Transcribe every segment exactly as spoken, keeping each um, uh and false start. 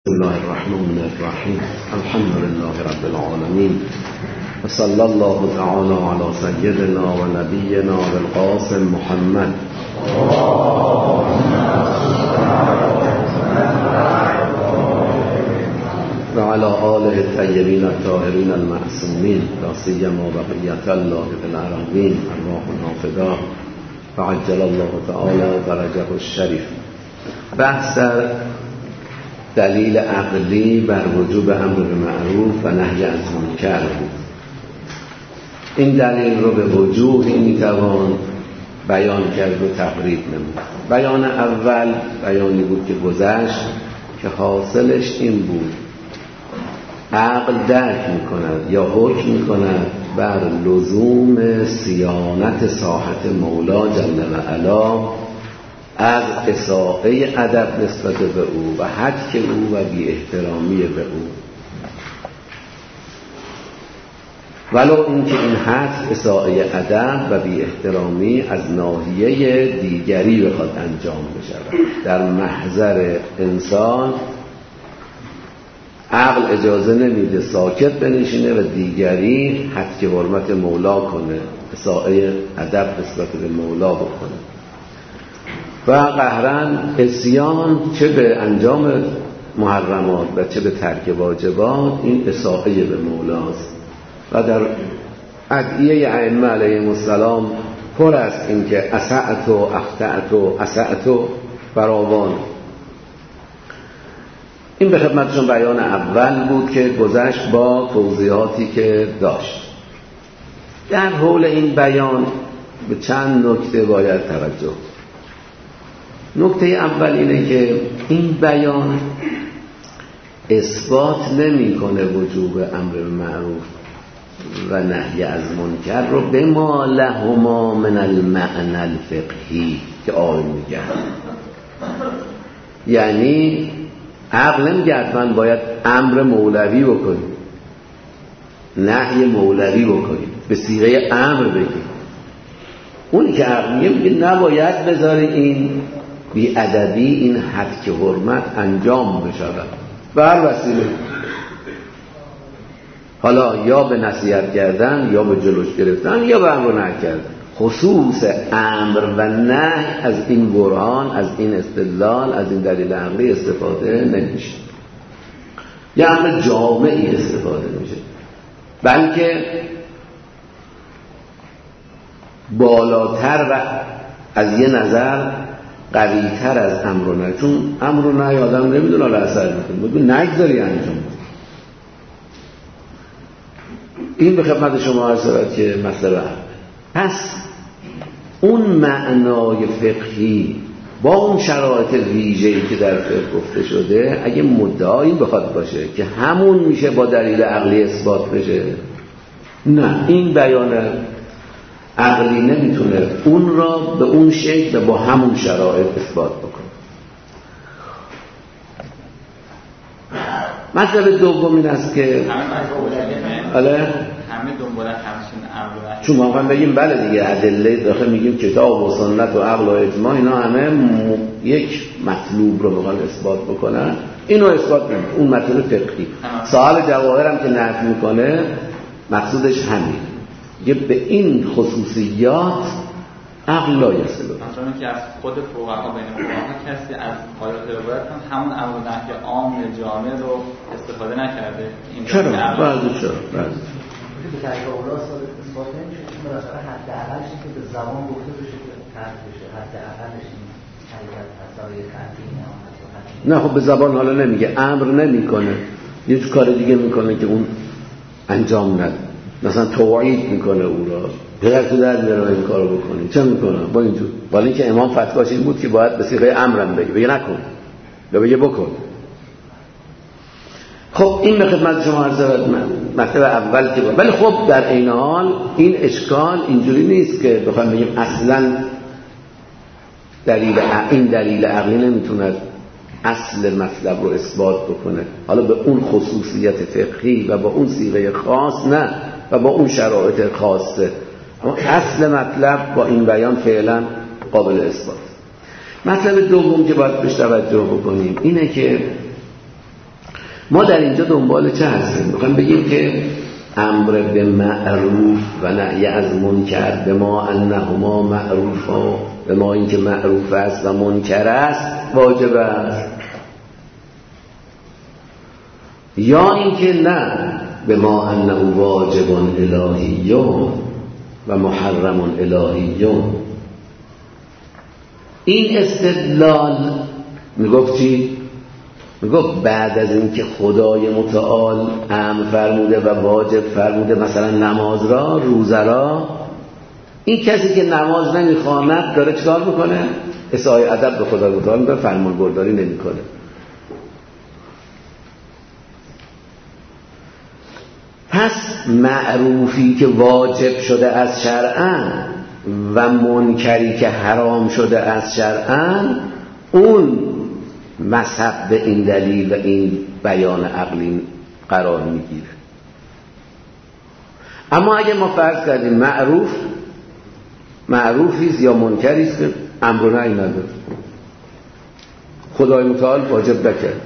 بسم الله الرحمن الرحیم الحمد لله رب العالمین و صلی الله تعالی علی سیدنا و نبینا القاسم محمد و علی آله الطیبین الطاهرین المعصومین لا سیما بقیة الله فی الارضین ارواحنا فداه و عجل الله تعالی درجه الشریف. بحث در دلیل عقلی بر وجوب امر معروف و نهی از منکر بود. این دلیل رو به وجوهی میتوان بیان کرد و تقریب نمود. بیان اول بیانی بود که گذشت که حاصلش این بود: عقل درک میکند یا حکم میکند بر لزوم صیانت ساحت مولا جل و علا از اساءه ادب نسبت به او و حق او و بی احترامی به او، ولو اینکه این حق اساءه ادب و بی احترامی از ناحیه دیگری بخواد انجام بشود. در محضر انسان عقل اجازه نمیده ساکت بنشینه و دیگری حق حرمت مولا کنه، اساءه ادب نسبت به مولا بکنه. و قهرن عصیان چه به انجام محرمات و چه به ترک واجبات این اساءه به مولاست. و در ادعیه ائمه علیهم السلام پر است این که اسأت و اخطأت و اسأت و فراوان. این به خدمتشون بیان اول بود که گذشت با توضیحاتی که داشت. در حول این بیان به چند نکته باید توجه. نکته اول اینه که این بیان اثبات نمی‌کنه وجوب امر معروف و نهی از منکر رو به ما لهما من المعنى الفقهی که آقای میگن. یعنی عقل نمیگه حتما باید امر مولوی بکنیم، نهی مولوی بکنیم، به صیغه امر بگیم. اونی که عقل میگه میگه نباید بذاری این بی ادبی، این حد که حرمت انجام بشود به هر وسیله، حالا یا به نصیحت کردن یا به جلوش گرفتن یا به امر نهی کردن. خصوص امر و نهی از این برهان، از این استدلال، از این دلیل عقلی استفاده نمیشه. یه امر جامعی استفاده میشه، بلکه بالاتر و از یه نظر قوی‌تر از امر و نهی. چون امر و نهی آدم نمیدونه حالا اثر میکنه، بگو نگذاری انجام. این به خدمت شما عرض شود که مسئله. پس اون معنای فقهی با اون شرایط ویژه‌ای که در فقه گفته شده، اگه مدعی بخواد باشه که همون میشه با دلیل عقلی اثبات بشه، نه، این بیان عقلی نمیتونه اون را به اون شکل و با همون شرایط اثبات بکنه. مطلب دوم این است که آله همه دنبالت همشون عقل، چون واقعا بگیم بله دیگه، ادله داخل میگیم کتاب و سنت و عقل و اجماع، اینا همه م... یک مطلوب رو بخواد اثبات بکنن، اینو اثبات نمیکنه. اون مطلب فقهی سوال جواهر هم که نقد میکنه مقصودش همین، یه به این خصوصیات عقل لا یصل. مثلا که از خود فقها بین فقها کسی از آیات روایت همون امر و نهی عام جامع رو استفاده نکرده. این چرا؟ بعضی چرا؟ بعضی به طریق اولا اثبات نمیشه، چون مثلا حداقلش که به زبان گفته بشه که ترک بشه، حداقلش این حقیقت مسائل قطعی نه. نه خب به زبان حالا نمیگه، امر نمیکنه، یه کار دیگه میکنه که اون انجام نده. مثلا توعید میکنه او را، پدر تو در میاره این کارو بکنی، چه میکنه با اینجور؟ ولی اینکه امام فتواش این بود که باید به صیغه امرم بگه، بگه نکن یا بگه بکن. خب این به خدمت شما عرض شود مطلب اول که بود. ولی خب در این حال این اشکال اینجوری نیست که بخوام بگیم اصلا دلیل این دلیل عقلی نمیتونه اصل مطلب رو اثبات بکنه، حالا به اون خصوصیت فقهی و با اون صیغه خاص نه، و با اون شرایط خاصه، اما اصل مطلب با این بیان فعلا قابل اثبات. مطلب دوم که باید بهش توجه بکنیم اینه که ما در اینجا دنبال چه هستیم؟ میخوایم بگیم که امر به معروف و نهی از منکر به ما انهما معروفا، به ما اینکه معروف است و منکر است واجب است، یا اینکه نه به ما انه واجب الهیون و محرم الهیون. این استدلال میگفت چی؟ میگفت بعد از اینکه خدای متعال امر فرموده و واجب فرموده مثلا نماز را، روزه را، این کسی که نماز نمیخواند داره چیکار میکنه؟ اساءه ادب به خدای متعال میکنه، فرمان برداری نمیکنه. پس معروفی که واجب شده از شرعاً و منکری که حرام شده از شرعاً، اون مذهب به این دلیل و این بیان عقلی قرار میگیره. اما اگه ما فرض کردیم معروف معروفیست یا منکریست که امر و نهی نداره، خدای متعال واجب نکرد،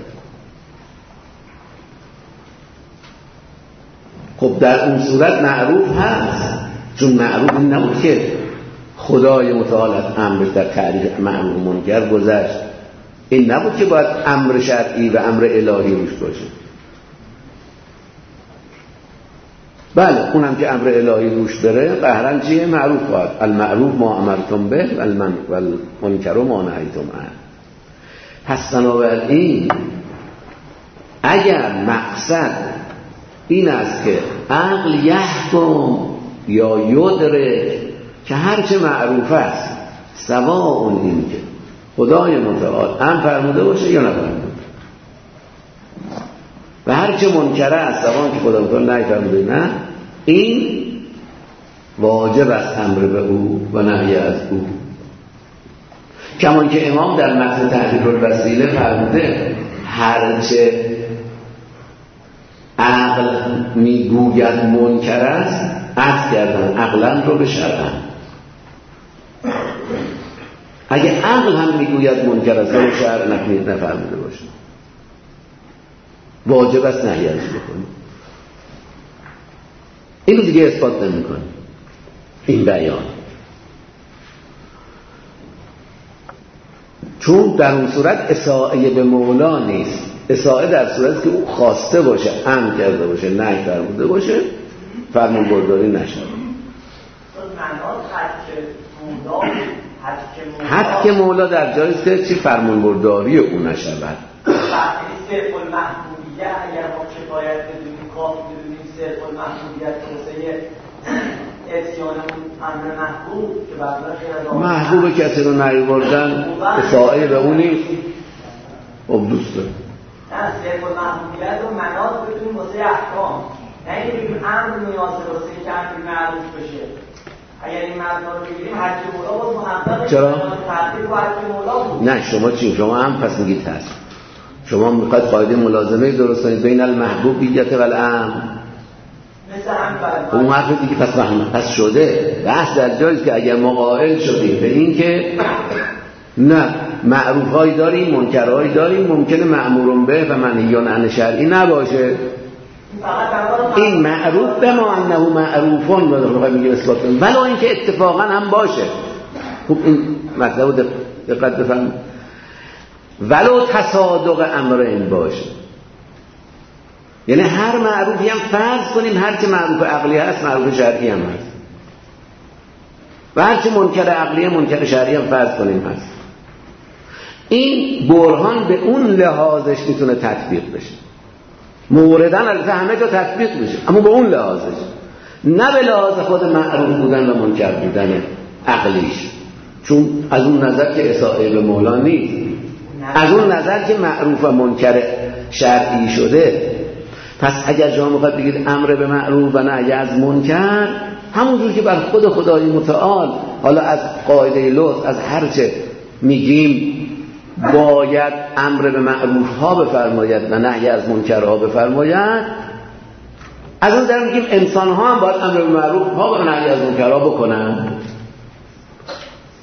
خب در اون صورت معروف هست، چون معروف این نبود که خدای متعال از امر در تعریف معروف و منکر گذشت، این نبود که باید امر شرعی و امر الهی روش باشه. بله اونم که امر الهی روش بره قهرن چیه؟ معروف خواهد. المعروف ما امرتم به والمنکر ما نهیتم عنه. پس بنابراین اگر مقصد این است که عقل یحکم یا یدرک که هرچه معروف است سواء این که خدای متعال امر فرموده باشه یا نفرموده، و هرچه منکر است سواء که خدای متعال نهی فرموده نه، این واجب است امر به او و نهی از او. کمان که امام در متن تحریر الوسیله فرموده هرچه عقل میگوید منکر است عطف کردن عقلا رو به شرعا. اگه عقل هم میگوید منکر است رو شرع نفرموده باشه، واجب است نهی ازش بکنی. اینو دیگه اثبات نمی‌کنه این بیان، چون در اون صورت اساءه به مولا نیست. اساءه در صورتی که او خواسته باشه، امر کرده باشه، نهی فرموده باشه، فرمان برداری نشه. حد که مولا در جایست که چی فرمان برداری او نشود. صرف المحبوبیت اگر ما کفایت بدونیم کافی بدونیم صرف المحبوبیت توسعه اتیانمون امر محبوب که بعضا محبوب کسی رو نیاوردن اساءه به اون نیست. خب دوسته نه صرف المحبوبیت رو مناط بدونیم واسه احکام، نه اینکه امر نیازه واسه که امر معروف بشه. اگر این مبنا رو بگیریم حج مولا باز محقق چرا؟ تحقیق و حج مولا بود. نه شما چی؟ شما هم پس میگید هست، شما میخواید قاعده ملازمه درست کنید بین المحبوبیت و الامر. مثل هم برد اون حرف دیگه پس فهمه پس شده. بحث در جاییست که اگر ما قائل شدیم به این که نه معروف هایی داریم منکر هایی داریم، ممکنه مأمور به و منهی عن شرعی نباشه، این معروف به ما انه معروفون رو میگه اثبات کنیم، ولو اینکه اتفاقا هم باشه. خوب این مطلب رو دقت بفهمید، ولو تصادق امرین باشه، یعنی هر معروفی هم فرض کنیم هر چه معروف عقلی هست معروف شرعی هم هست، و هر چه منکر عقلی منکر شرعی هم فرض کنیم هست. این برهان به اون لحاظش میتونه تطبیق بشه، موردن البته همه جا تطبیق میشه، اما به اون لحاظش، نه به لحاظ خود معروف بودن و منکر بودن عقلیش، چون از اون نظر که اساءه به مولا نیست، از اون نظر که معروف و منکر شرعی شده. پس اگر شما میخواید بگید امر به معروف و نهی از منکر، همونجور که بر خود خدای متعال حالا از قاعده لطف از هرچه میگیم باید امر به معروف ها بفرماید و نهی از منکر ها بفرماید، از اون در میگیم انسان ها هم باید امر به معروف ها و نهی از منکر ها بکنن،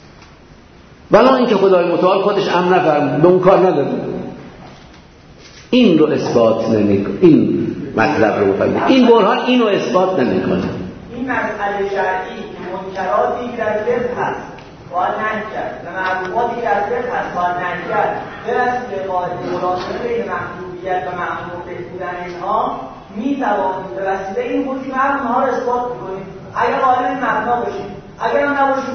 ولی اینکه خدای متعال خودش امر نفرمود به اون کار نداره. این رو اثبات نمیکنه. این مطلب رو بفهمید. این برهان اینو اثبات نمیکنه. این مسئله شرعی که منکراتی در فقه هست باید نهی کرد و معروفاتی که در فقه هست باید نهی کرد. برسیم به قاعده مناسبه بین محبوبیت و محمود بودن اینها میتوانیم به وسیله این حکم اونها رو اثبات میکنیم اگر قائل مبنا باشیم، اگر هم نباشیم.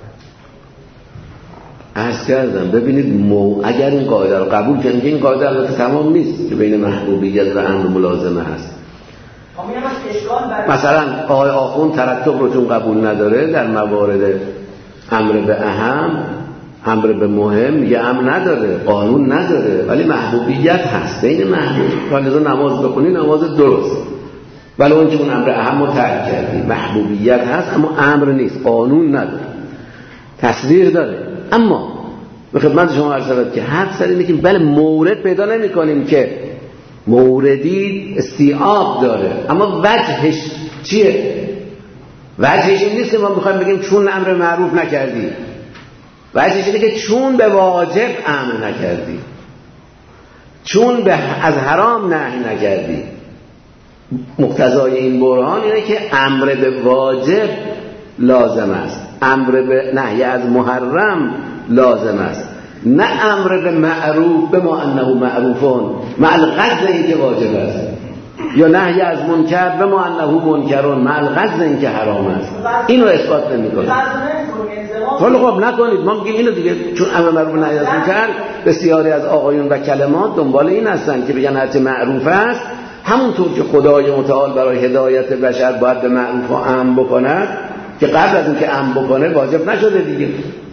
عرض کردم ببینید مو اگر این قاعده رو قبول کنید، این قاعده البته تمام نیست که بین محبوبیت و امر ملازمه هست. مثلا آقای آخوند ترتب رو چون قبول نداره در موارد امر به اهم، امر به مهم یه امر نداره، قانون نداره، ولی محبوبیت هست. بین محبوب فلزا نماز بخونی نماز درست، ولی اون که اون امر اهم رو ترک کردی، محبوبیت هست اما امر نیست، قانون نداره، تصویر داره. اما به خدمت شما عرض شود که حرف سر اینه که بله مورد پیدا نمی کنیم که موردی استیعاب داره، اما وجهش چیه؟ وجهش این نیست که ما میخوایم بگیم چون امر معروف نکردی، وجهش اینه که چون به واجب امر نکردی، چون به از حرام نهی نکردی. مقتضای این برهان اینه که امر به واجب لازم است، امر به نهی از محرم لازم است، نه امر به معروف به ما انه معروفون مع القصد اینکه واجب است، یا نهی از منکر به ما انه منکرون مع القصد اینکه حرام است. اینو اثبات نمی‌کنه. حالا خب نکنید، ما میگیم اینو دیگه، چون امر معروف نهی از منکر بسیاری از آقایون و کلمات دنبال این هستن که بگن هرچه معروف است، همونطور که خدای متعال برای هدایت بشر باید به معروف و امر بکند که قبل از اینکه امر بکنه واجب نشده دیگه.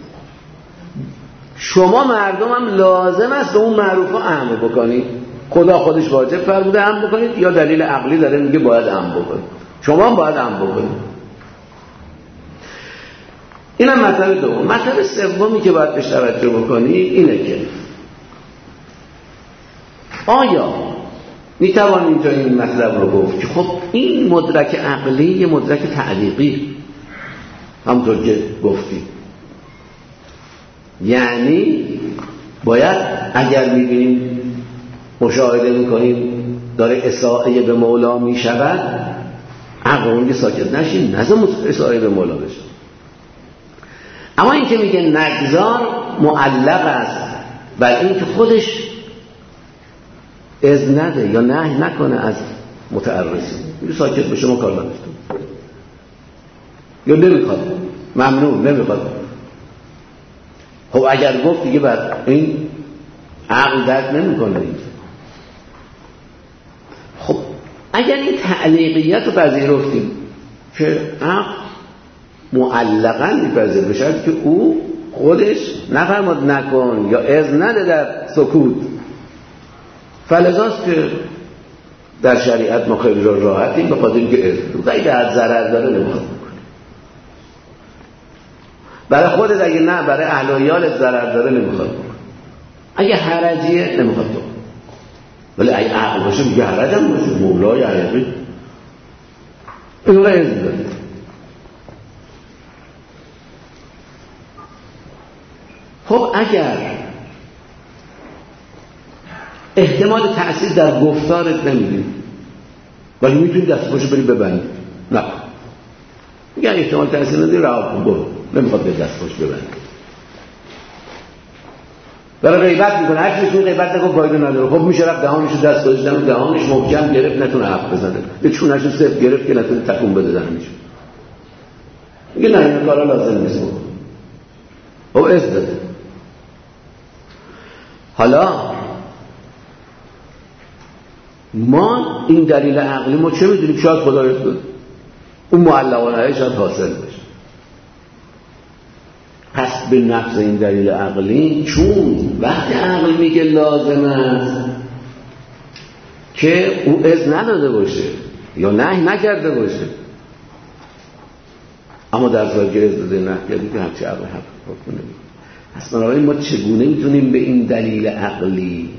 شما مردم هم لازم است به اون معروف و امر بکنید. خدا خودش واجب فرموده امر بکنید، یا دلیل عقلی داره میگه باید امر بکنید، شما هم باید امر بکنید. اینم مطلب دوم. مطلب سومی که باید بهش توجه بکنید اینه که آیا میتوان اینجا این مطلب رو گفت که خب این مدرک عقلی یه مدرک تعلیقی، همونطور که گفتی، یعنی باید اگر میبینیم مشاهده میکنیم داره اساءه به مولا میشود، عقل که ساکت نشیم، نظم اساءه به مولا بشه. اما این که میگه نگذار معلق است بر این که خودش اذن نده یا نهی نکنه از متعرضی، میگه ساکت بشه، ما کار نداشتیم، یا نمیخواد، ممنوع، نمیخواد. خب اگر گفت دیگه بعد این عقل درک نمیکنه اینجا. خب اگر این تعلیقیت رو پذیرفتیم که عقل معلقاً میپذیر بشد که او خودش نفرماد نکن یا اذن نده در سکوت، فلذاست که در شریعت ما خیلی راحتیم به خاطر اینکه اذن اگه از ضرر داره نمیخواد بکنه، برای خودت اگه نه برای اهل و عیالت ضرر داره نمیخواد بکنه، اگه حرجیه نمیخواد بکنه. ولی اگه عقل باشه میگه حرج هم باشه، مولای حقیقی این رو اذن داره. خب اگر احتمال تأثیر در گفتارت نمیدید ولی میتونی دست پاشو بری ببندی، نه میگن احتمال تأثیر نداری، رها کن، برو، نمیخواد به دست پاش ببندی. برای غیبت میکنه، هر چیزی غیبت نکن فایده نداره. خب میشه رفت دهانشو دست داشت، دهانش محکم گرفت نتونه حرف بزنه، به چونشو صفر گرفت که نتونه تکون بده دهنش، میگه نه این کارا لازم نیست بکن. خب از داده. حالا ما این دلیل عقلی ما چه میدونیم؟ شاید خدا اون معلقانه شاید حاصل بشه. پس به نفس این دلیل عقلی، چون وقتی عقل میگه لازم است که او اذن نداده باشه یا نهی نکرده باشه، اما در صورتی که اذن داده نهی کرده که هرچی عقل حق کنه. پس بنابراین ما چگونه میتونیم به این دلیل عقلی،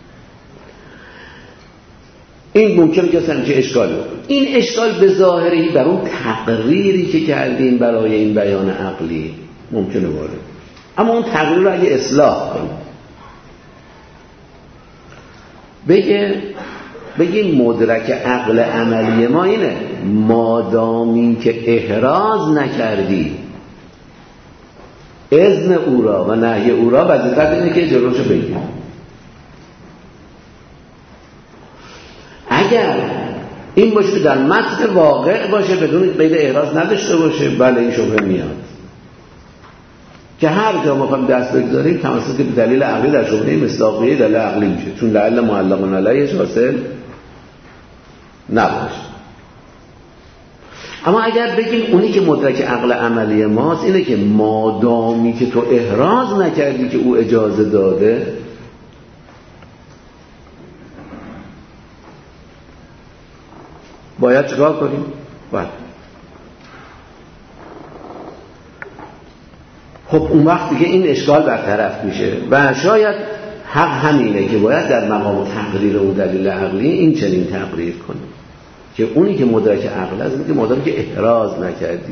این ممکنه که اصلا چه اشکال بکنه. این اشکال به ظاهری بر اون تقریری که کردیم برای این بیان عقلی ممکنه وارد، اما اون تقریر رو اگه اصلاح کنیم، بگه بگیم مدرک عقل عملی ما اینه، مادامی که احراز نکردی اذن او را و نهی او را، وظیفت اینه که جلوشو بگیر. اگر این باشه در متن واقع باشه بدون قید احراز نداشته باشه، بله این شبهه میاد که هر جا ما خواهیم دست بگذاریم توسط دلیل عقلی در شبهه مصداقیه دلیل عقلی میشه، چون لعل معلق علیه حاصل نباشه. اما اگر بگیم اونی که مدرک عقل عملی ماست اینه که مادامی که تو احراز نکردی که او اجازه داده، باید چیکار کنیم؟ باید خب اون وقت دیگه این اشکال برطرف میشه و شاید حق همینه که باید در مقام تقریر اون دلیل عقلی این چنین تقریر کنیم که اونی که مدرک عقل است اینه که مادامی که احراز نکردی.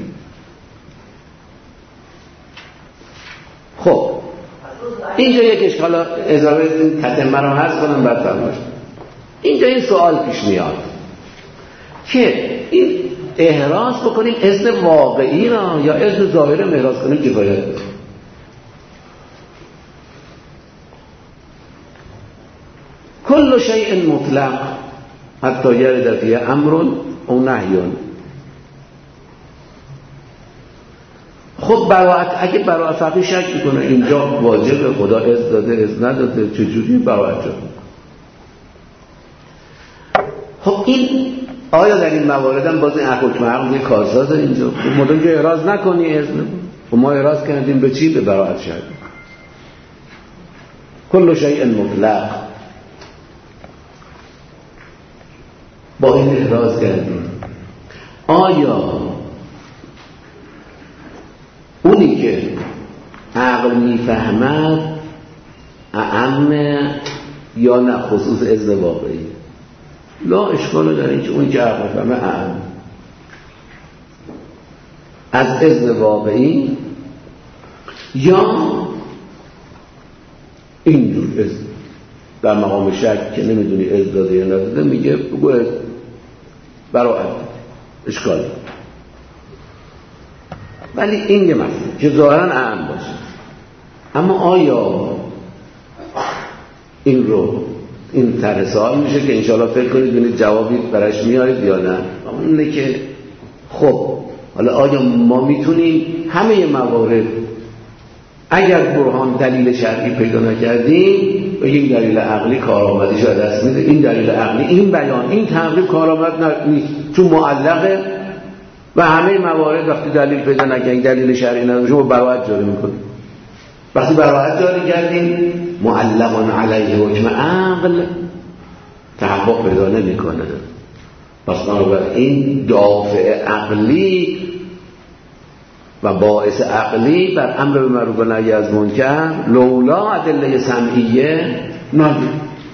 خب اینجا یک اشکال اضافه تتمه رو عرض کنم بعد فرمایش. اینجا این سوال پیش میاد که این احراز بکنیم اذن واقعی را یا اذن ظاهر احراز کنیم کفایت داره. کل شیء مطلق حتی یرد فیه امر او نهی. خب براعت، اگه براعت فقیه شک میکنه اینجا واجب خدا اذن داده اذن نداده چجوری براعت شد؟ خب این آیا در این موارد هم باز این حکم عقل کارساز اینجا مدام که اعراض نکنی اذن و ما اعراض کردیم به چی؟ به براعت شد. کل شیء مطلق با این اعراض کردیم. آیا اونی که عقل میفهمد اعم یا نه خصوص اذن واقعی؟ لا اشکال داره اینکه اون که عقل میفهمه اعم از اذن واقعی یا اینجور اذن در مقام شک که نمیدونی اذن داده یا نداده میگه بگو اذن براعت اشکال داره. ولی این یه مفهوم که ظاهرا اعم باشه. اما آیا این رو این طرح سوال میشه که انشاءالله فکر کنید ببینید جوابی برش میارید یا نه؟ اینه که خب حالا آیا ما میتونیم همه موارد اگر برهان دلیل شرعی پیدا نکردیم بگیم دلیل عقلی کارآمدیش رو دست میده، این دلیل عقلی این بیان این تقریب کارآمد نیست چون معلقه و همه موارد وقتی دلیل پیدا نکردیم دلیل شرعی نداره شما براعت جاری میکنید. وقتی براعت جاری کردیم معلقان علیه حکم عقل تحقق پیدا نمیکنه. پس این دافع عقلی و باعث عقلی بر امر به معروف و نهی از منکر لولا ادله سمعیه ندید.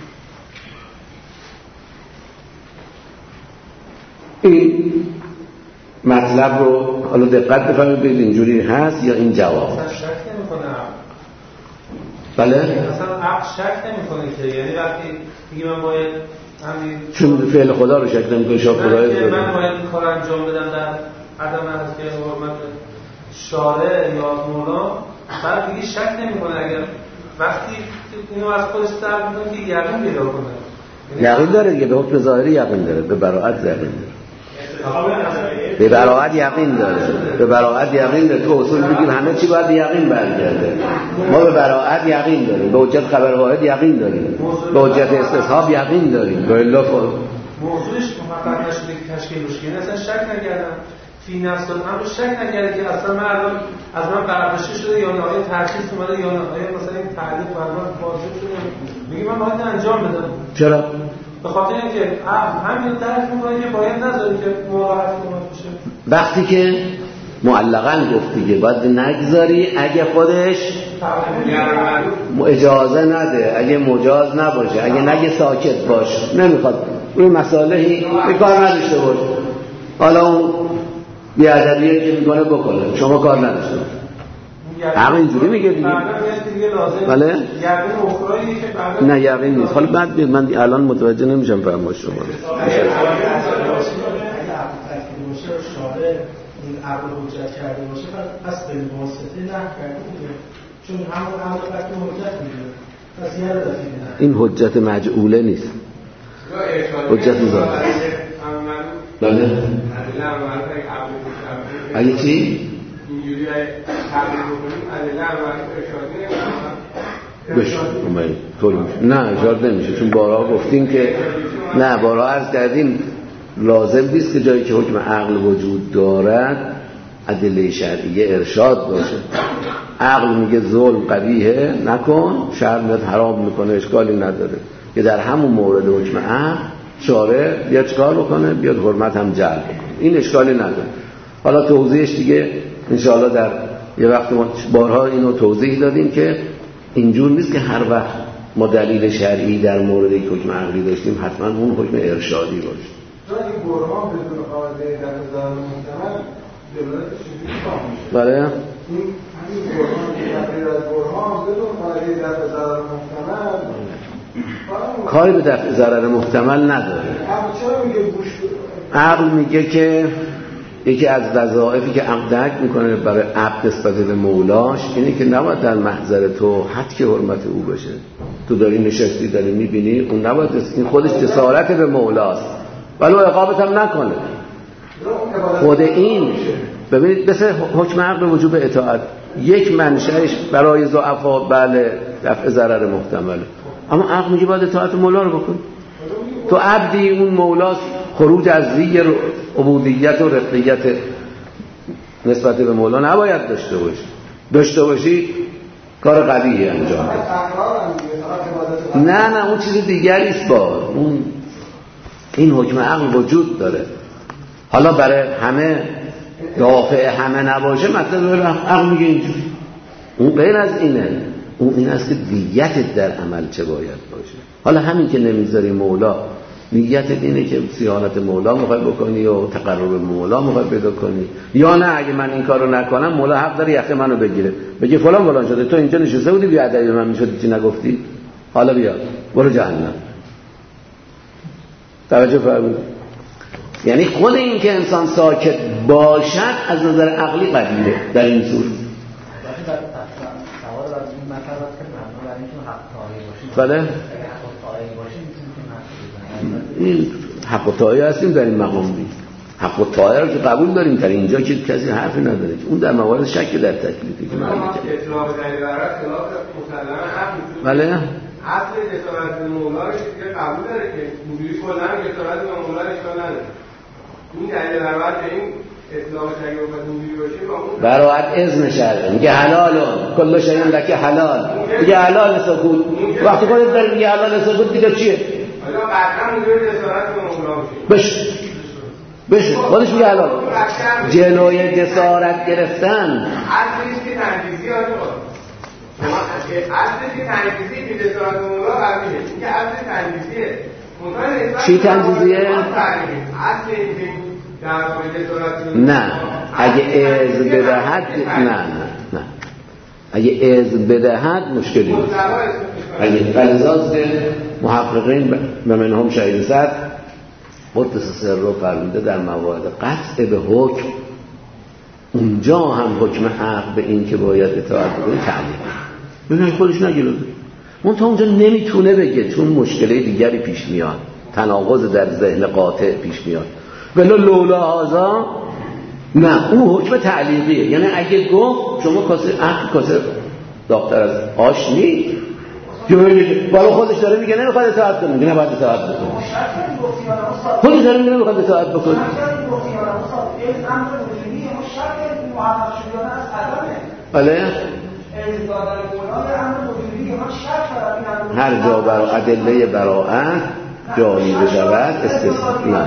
این مطلب رو حالا دقت بفرمایید ببینید اینجوری هست یا این جواب اصلا شک نمی‌کنه. بله اصلا عقل شک نمی‌کنه که یعنی وقتی میگه من باید همین چون فعل خدا رو شک نمی‌کنه شاید خدا من باید این کار انجام بدم در عدم هست که حرمت شارع یا مولا بعد دیگه شک نمی‌کنه اگر وقتی اینو از خودش طلب می‌کنه که یقین پیدا کنه. یقین داره دیگه به حکم ظاهری یقین داره به براعت یقین داره به براعت یقین داره به براعت یقین داره. تو اصول بگیم همه چی باید یقین برگرده. ما به براعت یقین داریم، به حجت خبر واحد یقین داریم، به حجت استصحاب یقین داریم. به الله خود موضوعش محقق نشده که تشکیل بشه یعنی اصلا شک نکردم فی نفس الامر شک نکرده که اصلا من الان از من برداشته شده یا نه آیا ترخیص اومده یا نه آیا مثلا این تعلیق فرمان واجب شده میگه من باید انجام بدم. چرا؟ به خاطر اینکه همین درک می‌کنه که باید نذاری که مراحت اومد بشه. وقتی که معلقاً گفت دیگه باید نگذاری اگه خودش اجازه نده، اگه مجاز نباشه، اگه نگه ساکت باش، نمیخواد روی مسائلی به کار نداشته باشه. حالا اون بی‌ادبیه که میکنه بکنه شما کار نداشته باشه. عقل اینجوری میگه دیگه. بله نه یقین نیست. حالا بعد من الان متوجه نمیشم فرمایش شما. این عقل حجت کرده باشه پس به واسطه نه کرده دیگه، چون همون عقل وقتی حجت میگه پس یه رفیق نه. این حجت مجعوله نیست، حجت مزاحم. بله اگه چی؟ اینجوری تعبیر بکنیم ادله عملی ارشادی نمیشه. طوری میشه. نه اشاره نمیشه، چون بارها گفتیم که نه بارها عرض کردیم لازم نیست که جایی که حکم عقل وجود دارد ادله شرعیه ارشاد باشه. عقل میگه ظلم قبیحه نکن، شرع میاد حرام میکنه، اشکالی نداره که در همون مورد حکم عقل شارع بیاد چکار بکنه، بیاد حرمت هم جلب بکنه، این اشکالی نداره. حالا توضیحش دیگه انشاءالله در یه وقت ما بارها اینو توضیح دادیم که اینجور نیست که هر وقت ما دلیل شرعی در مورد یک حکم عقلی داشتیم حتما اون حکم ارشادی باشه. چون این برهان بدون قاعده دفع محتمل دلالتش چجوری فهم میشه؟ بله این همین برهان که غیر از برهان بدون قاعده دفع ضرر محتمل کاری به دفع ضرر محتمل نداره. اما چرا میگه گوش عقل میگه که یکی از وظایفی که عقل درک میکنه برای عبد نسبت به مولاش اینه که نباید در محضر تو حد که حرمت او باشه. تو داری نشستی داری میبینی اون نباید، این خودش جسارت به مولاست ولی عقابت هم نکنه. خود این ببینید مثل حکم عقل وجوب اطاعت یک منشأش برای ضعفا بله دفع ضرر محتمله، اما عقل میگه باید اطاعت مولا رو بکن. تو عبدی اون مولاست، خروج از زیر عبودیت و رقیت نسبت به مولا نباید داشته باشی. داشته باشی کار قبیحی انجام بده. نه نه اون چیز دیگری است. با اون این حکم عقل وجود داره. حالا برای همه دافع همه نباشه مطلب عقل میگه اینجوری، اون غیر از اینه. اون این است که دیت در عمل چه باید باشه. حالا همین که نمیذاری مولا، نیت اینه که صیانت مولا میخوای بکنی و تقرب مولا میخوای پیدا کنی، یا نه اگه من این کارو نکنم مولا حق داره یخه منو بگیره بگه فلان فلان شده، تو اینجا نشسته بودی بیا ادای من میشد چی نگفتی، حالا بیا برو جهنم. توجه فرمودید؟ یعنی خود این که انسان ساکت باشد از نظر عقلی قبیله در این صورت. بله این حق و طاعه هستیم در این مقام بید. حق و طاعه رو که قبول داریم در اینجا که کسی حرفی نداره، اون در موارد شک در تکلیفی که من میگم بله اصل جسارت مولا رو که قبول داره که اینجوری کلا جسارت مولا رو اشکال نداره. این دلیل در واقع این اطلاق شریعه و اینجوری باشه با اون براعت اذن شرعه میگه حلال کل شیء لک حلال، میگه حلال سکوت. وقتی خودت داری میگه حلال سکوت دیگه چیه؟ حالا قطعا اونجوری جسارت مولا بشه بشه خودش میگه حلال. جلوی جسارت گرفتن اصلیش که تنجیزی آقا اصلی که تنجیزی که جسارت مولا قبیله، این که اصل تنجیزیه. چی تنجیزیه؟ نه اگه اذن بدهد نه نه نه اگه اذن بدهد مشکلی نیست. اگه فلزاز محققین به منهم شهید صد قدس سر رو فرموده در موارد قطع به حکم اونجا هم حکم عقل به این که باید اطاعت بکنی تعلیق ببینید خودش نگیره اون تا اونجا نمیتونه بگه، چون مشکله دیگری پیش میاد، تناقض در ذهن قاطع پیش میاد. ولی لولا هذا نه اون حکم تعلیقیه. یعنی اگه گفت شما کاسه عقل کاسه داغ‌تر از آش نی بالا خودش داره میگه نمیخواد اطاعت کنه، میگه نباید اطاعت بکنه. خودش داره میگه نمیخواد اطاعت بکنه. بله هر جا برای ادله براءت جایی بشود استثناء نه.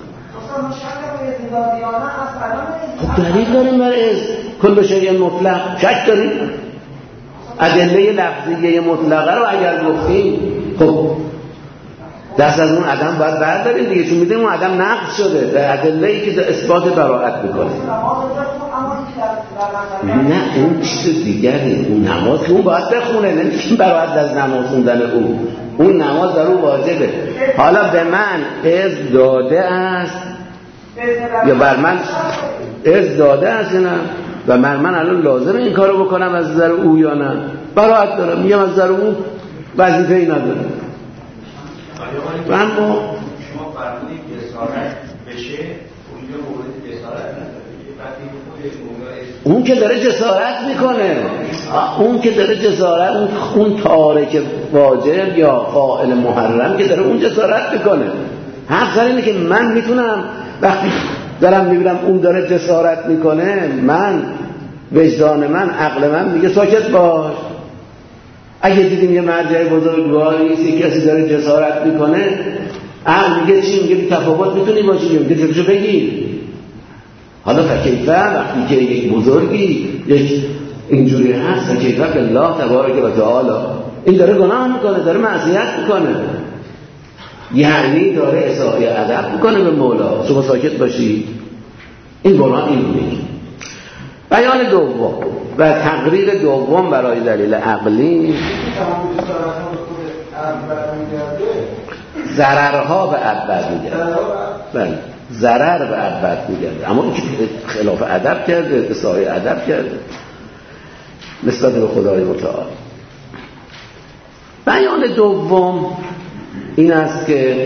خب دلیل داریم برای از کل شیء مطلق شک داریم. ادله لفظیه مطلقه رو اگر گفتیم خب دست از اون عدم باید برداریم دیگه، چون میدونیم اون عدم نقض شده در ادله‌ای که اثبات براءت میکنه. نه اون چیز دیگری، اون نماز که اون باید بخونه، نمیشه برایت از نماز خوندن او، اون نماز در او واجبه. حالا به من از داده است یا بر من از داده است نه و من من الان لازمه این کارو بکنم از نظر او یا نه؟ برایت دارم، میگم از نظر او وظیفه‌ای نداره. و اما شما فرمودید جسارت بشه، اونجا مورد جسارت نداره. اون که داره جسارت میکنه، اون که داره جسارت، اون, اون تارک واجب یا فاعل محرم که داره اون جسارت میکنه. حرف سر اینه که من میتونم وقتی دارم میبینم اون داره جسارت میکنه، من وجدان من عقل من میگه ساکت باش. اگه دیدیم یه مرجع بزرگواری نیست کسی داره جسارت میکنه، عقل میگه چی؟ میگه بی تفاوت میتونی باشی، میگه تکشو بگیر. حالا فکیفه وقتی که یک بزرگی یک اینجوری هست، فکیفه بالله تبارک و تعالی، این داره گناه میکنه، داره معصیت میکنه، یعنی داره اساءه ادب میکنه به مولا، شما ساکت باشی. این قرآن اینو میگه. بیان دوم و تقریر دوم برای دلیل عقلی، ضررها به عبد میگرده. بله، ضرر به عبد میگرده، اما این که خلاف ادب کرده، اساءه ادب کرده نسبت به خدای متعال. بیان دوم این است که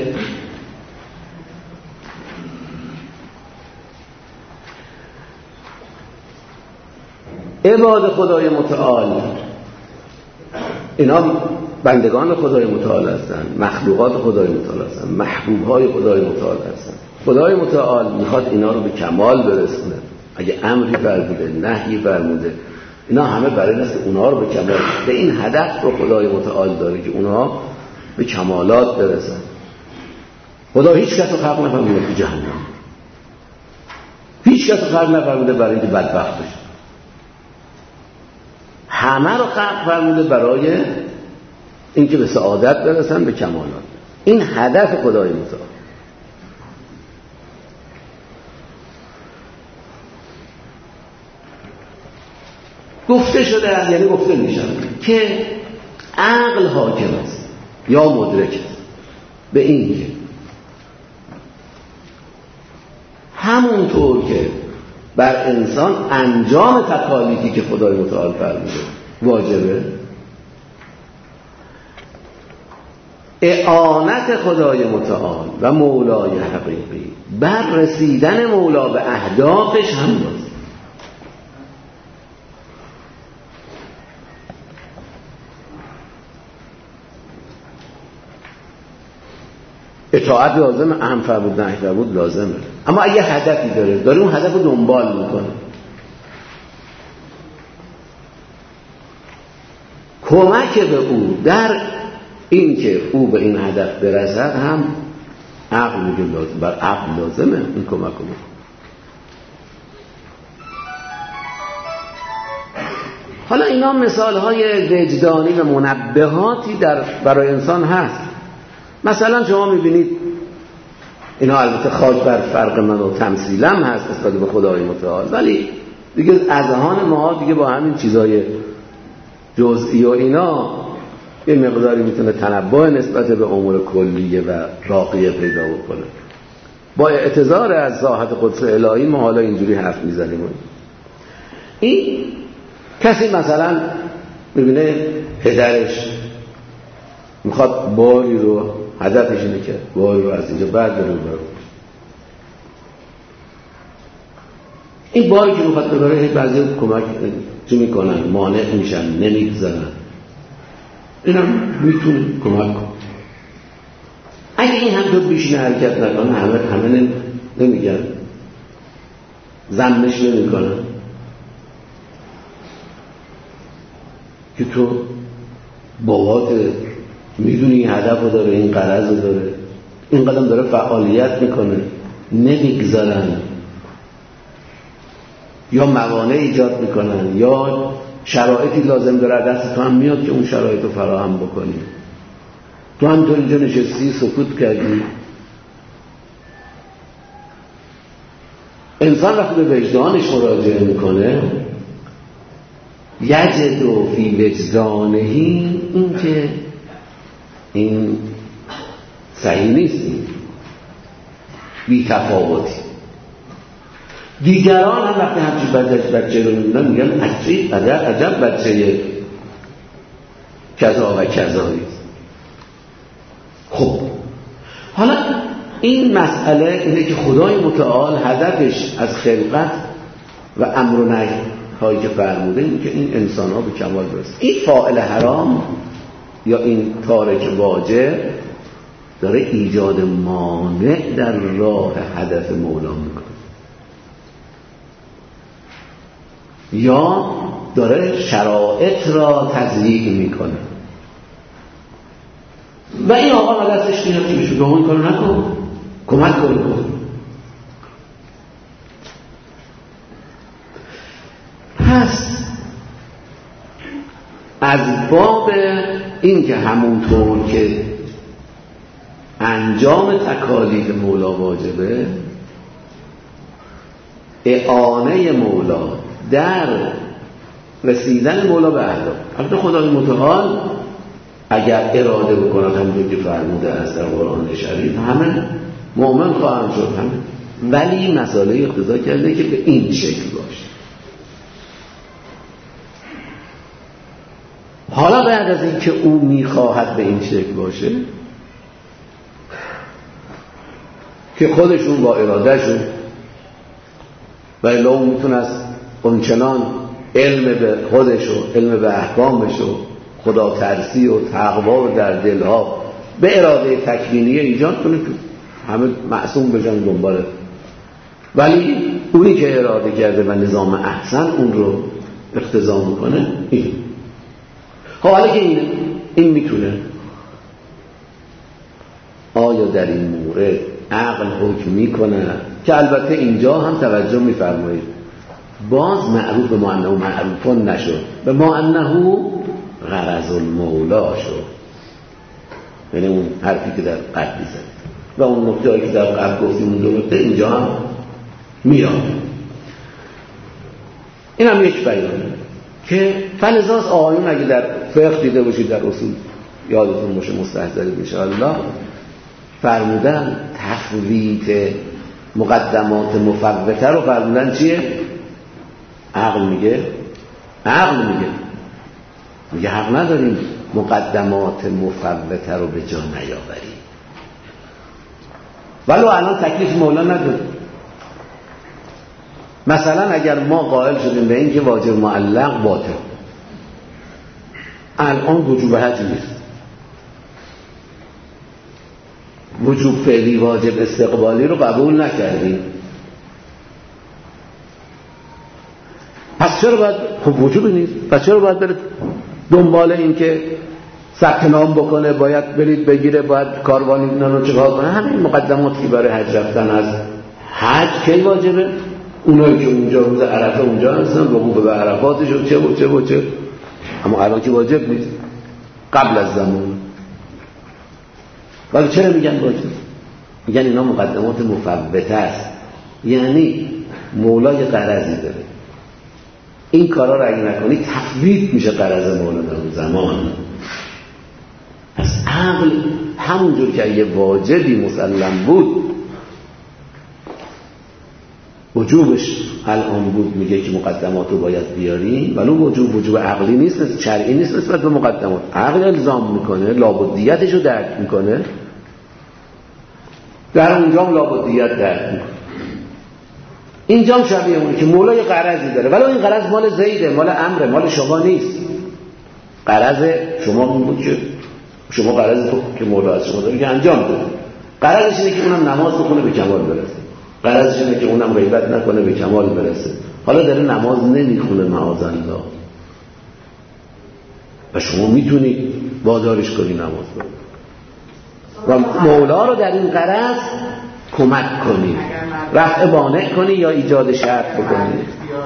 عباد خدای متعال، اینا بندگان خدای متعال هستند، مخلوقات خدای متعال هستند، محبوبهای خدای متعال هستند. خدای متعال میخواد اینا رو به کمال برسونه. اگه امری فرموده، نهی فرموده، اینا همه برای این است که اونها رو به کمال، به این هدف رو خدای متعال داره که اونها به کمالات برسن. خدا هیچ کس رو خلق نفرموده که جهنم، هیچ کس رو خلق نفرموده برای اینکه بدبخت بشه، همه رو خلق فرموده برای اینکه به سعادت برسن، به کمالات. این هدف خدای متعال. گفته شده، یعنی گفته میشن که عقل حاکم است یا مدرک است به این که همونطور که بر انسان انجام تکالیفی که خدای متعال فرموده واجبه، اعانت خدای متعال و مولای حقیقی بر رسیدن مولا به اهدافش هم لازم. اطاعت لازمه، اهم فرمود نهی فرمود لازمه، اما اگه هدفی داره داره اون هدف رو دنبال میکنه، کمک به او در این که او به این هدف برسد هم عقل میگه لازم، بر عقل لازمه این کمک رو. حالا اینا مثال های وجدانی و منبهاتی در برای انسان هست. مثلا شما میبینید اینا البته خاک بر فرق من و تمثیلم هست نسبت به خدای متعال، ولی دیگه اذهان ما دیگه با همین چیزای جزئی و اینا یه مقداری میتونه تنبه نسبت به امور کلیه و راقیه پیدا بکنه. با اعتذار از ذات قدس الهی ما حالا اینجوری حرف میزنیم. این کسی مثلا میبینه پدرش میخواد باری رو، هدفش اینه که باری رو از اینجا بعد برو برو، این باری که میخواد ببره بعضی کمک چی میکنن، مانع میشن، نمیگذارن، اینم میتونه کمک کن. اگه این هم تو بیشین حرکت نکنه همه همه نمیگن، ذمش نمیکنن که تو بابات میدونی این هدف رو داره، این غرض رو داره، این قدم داره فعالیت میکنه، نمیگذارن یا موانع ایجاد میکنن یا شرایطی لازم داره دست تو هم میاد که اون شرایط رو فراهم بکنی. تو هم تو اینجا نشستی سکوت کردی. انسان وقتی به وجدانش مراجعه میکنه یجد فی وجدانه، این که این صحیح نیست، بی تفاوتی. دیگران هم وقتی همچی بچه رو میبینن میگن عجیب عجب بچه کذا و کذایی. خب حالا این مسئله اینه که خدای متعال هدفش از خلقت و امر و نهی هایی که فرموده اینه که این انسان ها به کمال برسن. این فاعل حرام یا این تارک واجب داره ایجاد مانع در راه هدف مولا میکنه، یا داره شرایط را تضییق میکنه. و این آقا مدرسش میاد که میشه به اون کارو نکن، کمک کن. پس از باب این که همونطور که انجام تکالیف مولا واجبه، اعانه مولا در رسیدن مولا به اهداف. البته خدای متعال اگر اراده بکنه همونطور که فرموده است در قرآن شریف همه مؤمن خواهند شد همه، ولی مسئله اقتضا کرده که به این شکل باشه. حالا بعد از این که او میخواهد به این شکل باشه که خودشون با ارادهشون و الا اون میتونست اونچنان علم به خودش و علم به احکامش و خدا ترسی و تقوا در دلها به اراده تکوینی ایجاد کنه که همه معصوم بشن دنباله، ولی اونی که اراده کرده و نظام احسن اون رو اقتضا میکنه این. حالا که این این میتونه، آیا در این مورد عقل حکم میکنه؟ که البته اینجا هم توجه میفرمایید باز معروف به ما انه معروفون نشد، به ما انه غرض المولا شد، یعنی اون حرفی که در قبلی زد و اون نکته هایی که در قبل گفتیم اون دو نکته اینجا هم میاد. این هم یک بیانه که فلزاز آیون اگه در فقه دیده باشید در اصول یادتون باشه مستحضرید انشاءالله فرمودن تفویت مقدمات مفوته رو فرمودن چیه؟ عقل میگه عقل میگه میگه حق نداریم مقدمات مفوته رو به جا نیاوریم، ولو الان تکلیف مولا نداریم. مثلا اگر ما قائل شدیم به این که واجب معلق باطل، الان وجوب حج نیست، وجوب فعلی واجب استقبالی رو قبول نکردیم، پس چرا باید خب وجوبی نیست، پس چرا باید برید دنبال این که ثبت نام بکنه، باید برید بگیره، باید کاروانی اینا رو چیکار کنه؟ همین مقدماتی که برای حج رفتن از حج کی واجبه؟ اونایی که اونجا روز عرفه اونجا هستن وقوف به عرفاتش و چه و چه و چه، اما الان که واجب نیست، قبل از زمان. ولی چرا میگن واجب؟ میگن اینا مقدمات مفوته است، یعنی مولا یه غرضی داره، این کارا رو اگه نکنی تفویت میشه غرض مولا در اون زمان. پس عقل همونجور که یه واجبی مسلم بود وجوبش الان بود، میگه که مقدمات رو باید بیاریم، ولی وجوب وجوب عقلی نیست، شرعی نیست نسبت به مقدمات. عقل الزام میکنه، لابدیتش رو درک میکنه، در اونجا هم لابدیت درک میکنه. اینجا هم شبیه اونه که مولا یه غرضی داره، ولی این غرض مال زیده، مال امره، مال شما نیست. غرض شما بود که شما غرض که مولا از شما داره که انجام بده. غرضش اینه که اونم نماز بخونه به کمال برسه، غرضش اینه که اونم غیبت نکنه به کمال برسه. حالا داره نماز نمیخونه معاذالله و شما میتونید وادارش کنی نماز بخونه و مولا رو در این غرض کمک کنی، رفع مانع کنی یا ایجاد شرط بکنی.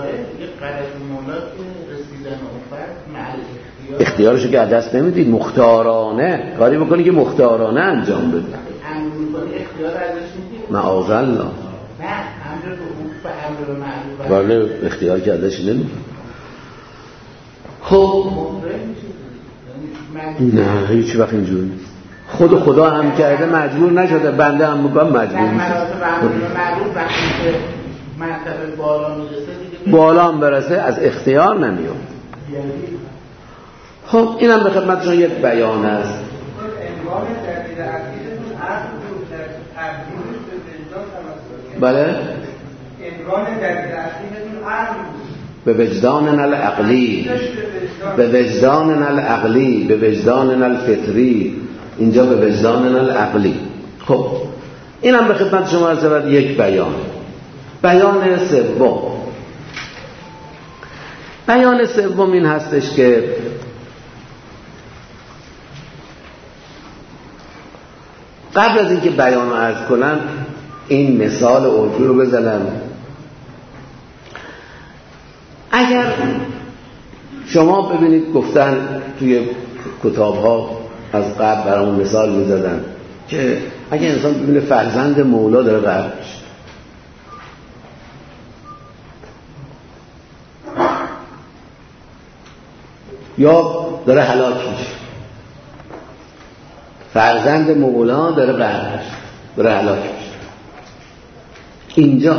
اختیارشو که از دست نمیدید، مختارانه کاری بکنی که مختارانه انجام بده. معاذالله ولی اختیار که ازش نمیدید. خب نه هیچ وقت اینجوری نیست. خود خدا هم کرده مجبور نشده، بنده هم میگم مجبور میشه. معروف وقتی که مرتبه بالا میرسه بالا هم برسه از اختیار نمیاد. خب اینم به خدمت شما یک بیان است. بله به وجدان العقلی، به وجدان العقلی، به وجدان الفطری، اینجا به وجدان العقلی. خب اینم به خدمت شما عرض شود یک بیان. بیان سوم، بیان سوم این هستش که قبل از اینکه بیان رو عرض کنم این مثال عرفی رو بزنم. اگر شما ببینید گفتن توی کتاب ها از قبل برامون مثال میزدن که اگر انسان ببینه فرزند مولا داره غرق میشه، یا داره هلاک میشه، فرزند مولا داره غرق میشه، داره هلاک میشه، اینجا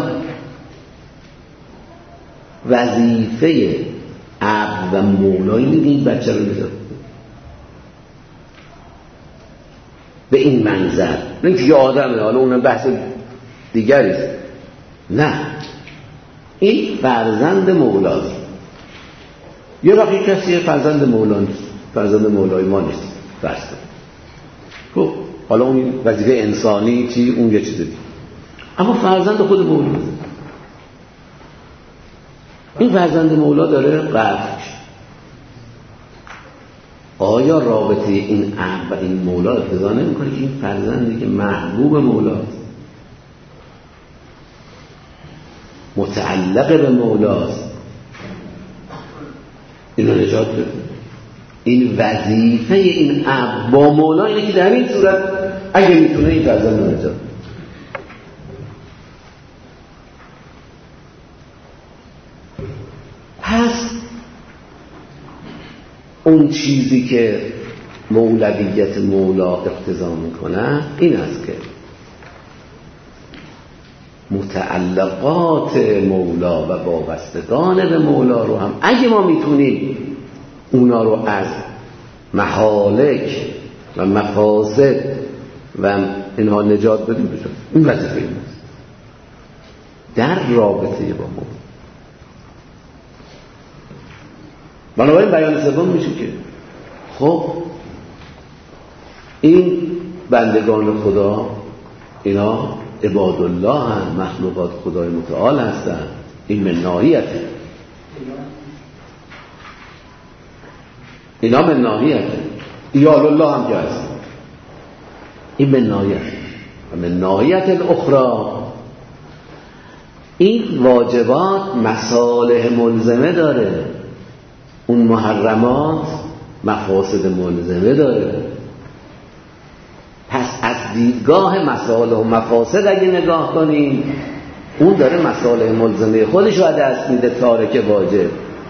وظیفه عبد و مولایی نیست این بچه رو بذاره به این منظر، نه که یه آدمه، حالا اونم بحث دیگریست، نه این فرزند مولاست. یه وقتی کسی فرزند مولا نیست، فرزند مولای ما نیست فرزند، خب حالا اون وظیفه انسانی چی، اون یه چیز دیگه، اما فرزند خود مولاست. این فرزند مولا داره غرق میشه. آیا رابطه این عبد و این مولا اقتضا نمیکنه که این فرزندی که محبوب مولاست، متعلق به مولاست، اینو نجات بده؟ این وظیفه این عبد با مولا اینه که در این صورت اگه میتونه این فرزند رو نجات بده. پس اون چیزی که مولویت مولا اقتضا میکنه این است که متعلقات مولا و وابستگان به مولا رو هم اگه ما میتونیم اونا رو از محالک و مفاسد و اینها نجات بدیم بشه، این وظیفه این است در رابطه با مولا. بنابراین بیان سوم میشه که خب این بندگان خدا اینا عباد الله هم، مخلوقات خدای متعال هستن، این مناهیته، اینا مناهیته، ایال الله هم که هست، این مناهیته و مناهیت الاخرى. این واجبات مصالح ملزمه داره، اون محرمات مفاسد ملزمه داره. پس از دیدگاه مصالح و مفاسد اگه نگاه کنیم اون داره مصالح ملزمه خودش رو دست میده تارک واجب،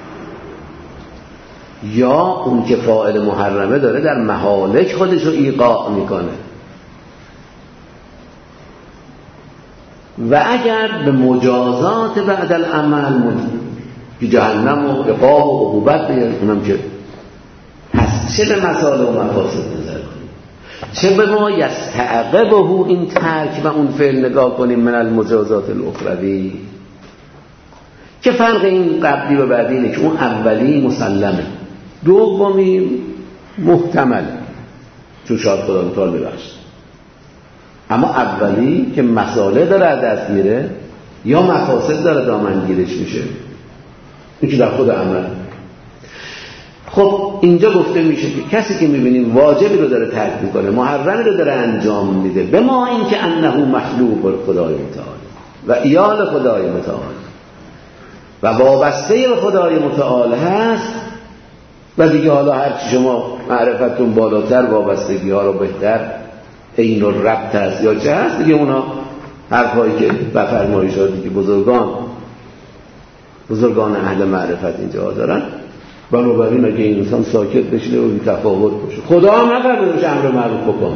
یا اون که فاعل محرمه داره در محالک خودش رو ایقاع میکنه. و اگر به مجازات بعد العمل که جهنم و عقاب و عقوبت بیاره، اونم که پس چه به مصالح و مفاسد نظر کنیم، چه به ما یستعقبه این ترک و اون فعل نگاه کنیم من المجازات الاخروی. که فرق این قبلی و بعدی اینه که اون اولی مسلمه، دومی محتمل چون شاید خدا متعال ببخشه، اما اولی که مصالح داره از دست میره یا مفاسد داره دامنگیرش میشه، این که در خود عمل. خب اینجا گفته میشه که کسی که میبینیم واجبی رو داره ترک میکنه، محرمی رو داره انجام میده، به ما این که انه مخلوق خدای متعال و ایال خدای متعال و وابسته به خدای متعال هست، و دیگه حالا هرچی شما معرفتون بالاتر وابستگی ها رو بهتر این رو ربط هست یا چه هست دیگه، اونا حرفایی که بفرمایشاتی که بزرگان بزرگان اهل معرفت اینجا دارن بنابراین اگه این انسان ساکت بشه و بی تفاوت باشه، خدا هم نفرموده باشه امر معروف بکن.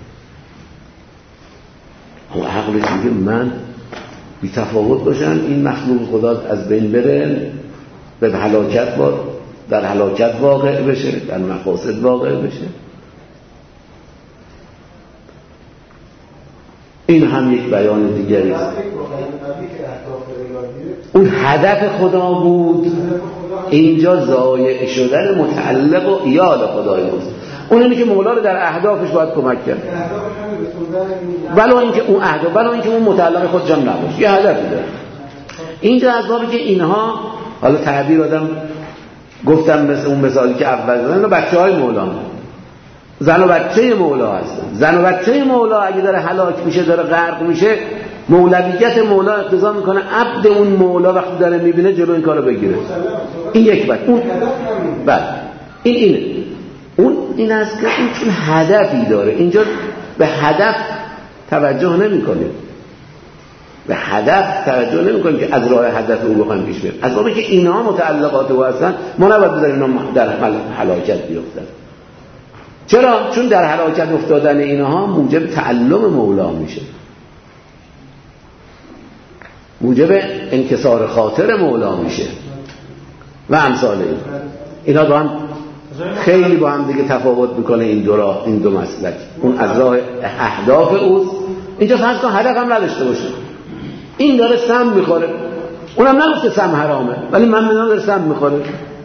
اون عقلش میگه من بی تفاوت باشن، این مخلوق خدا از بین بره، به هلاکت با در هلاکت واقع بشه، در مفاسد واقع بشه. این هم یک بیان دیگری است. اون هدف خدا بود، اینجا ضایع شدن متعلق و ایال خدای بود. اون اینه که مولا رو در اهدافش باید کمک کرد، ولی اینکه اون اهداف، ولی اینکه اون متعلق خود جمع نباشه، یه هدفی داره. اینجا از بابی که اینها، حالا تعبیر آدم گفتم مثل اون مثالی که اول زدن، بچه‌های مولا، زن و بچه مولا هستن. زن و بچه مولا اگه داره هلاک میشه، داره غرق میشه، مولویت مولا اقتضا میکنه عبد اون مولا وقتی داره میبینه جلو این کارو بگیره. این یک بات. اون بله این اینه. اون این است که اون چون هدفی داره، اینجا به هدف توجه نمیکنه. به هدف توجه نمیکنیم که از راه هدف او بخوایم پیش بریم. از بابی که اینها متعلقات او هستن، ما نباید بذاریم اینا در هلاکت بیفتن. چرا؟ چون در هلاکت افتادن اینها موجب تعلم مولا میشه، موجب انکسار خاطر مولا میشه و امثال این. اینا با هم خیلی با هم دیگه تفاوت میکنه این دو راه، این دو مسلک. اون از راه اهداف اوست. اینجا فرض کن هدف هم نداشته باشه، این داره سم میخوره، اونم نگفته سم حرامه، ولی من میدونم داره سم میخوره،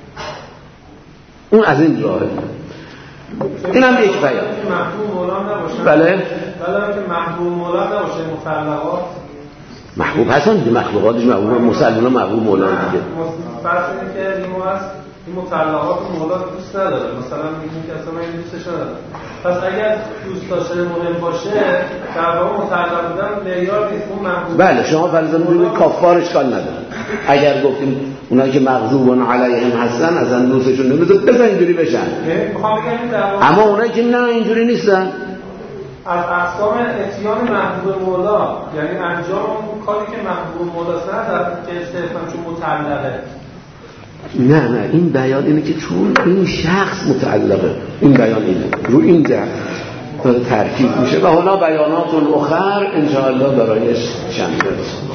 اون از این راهه. این هم یک بیان. محبوب مولا نباشه. بله. بله که محبوب مولا نباشه، مطلقات محبوب هستن دیگه، مخلوقاتش محبوب، مسلمان محبوب مولا دیگه. فرض کنید که این هست این مطلقات مولا دوست نداره، مثلا میگیم که اصلا من دوستش ندارم. پس اگر دوست داشتن مهم باشه، در واقع مطلق بودن معیار نیست، اون محبوب. بله شما فرضاً میگید کافار اشکال نداره. اگر گفتیم اونایی که مغضوبون علیهم هستن از دوستشون نمیذاره بزن اینجوری بشن. میخوام بگم در واقع اما اونایی که نه اینجوری نیستن، از اقسام اتیان محبوب مولا، یعنی انجام اون کاری که محبوب مولا سند که صرفا چون متعلقه. نه نه این بیان اینه که چون این شخص متعلقه، این بیان اینه، رو این جهت ترکیب میشه و حالا بیانات الاخر انشاءالله برایش شنبه